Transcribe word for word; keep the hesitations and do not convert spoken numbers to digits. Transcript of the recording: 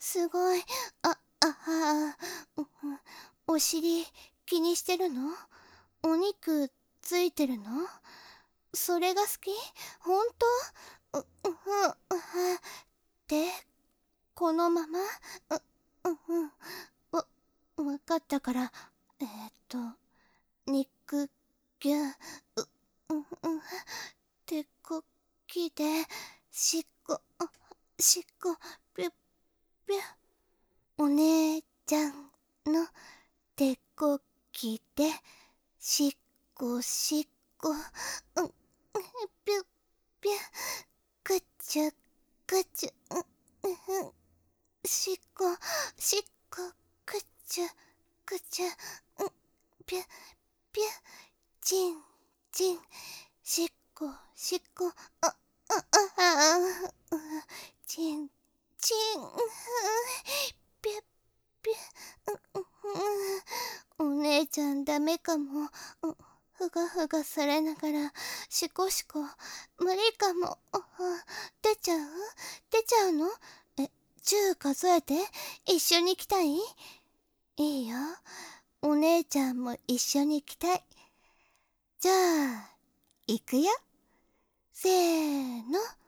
すごい。あ、あはー、お尻気にしてるの？お肉ついてるの？それが好き？ほんと？う、うふ、うは、で、このまま？う、うふ、わ、わかったから、えーっと、肉、ぎゅ、う、う、う、手こきで、しっこ、しっこ、ぴゅ、ぴゅ。お姉ちゃんの手こきで、しっこしっこ、うん、ぴゅっぴゅ、くちゅくちゅ、うん、うん、しっこしっこ、くちゅくちゅ、うん、ぴゅぴゅ、ちんちん、しっこしっこ、あ、あ、あ、あ、ちんちん、ぴゅぴゅ、うん、お姉ちゃんダメかも。うん、ふがふがされながらしこしこ、無理かも。出ちゃう？出ちゃうの？え、じゅう数えて。一緒に来たい？いいよ、お姉ちゃんも一緒に来たい。じゃあ行くよ。せーの。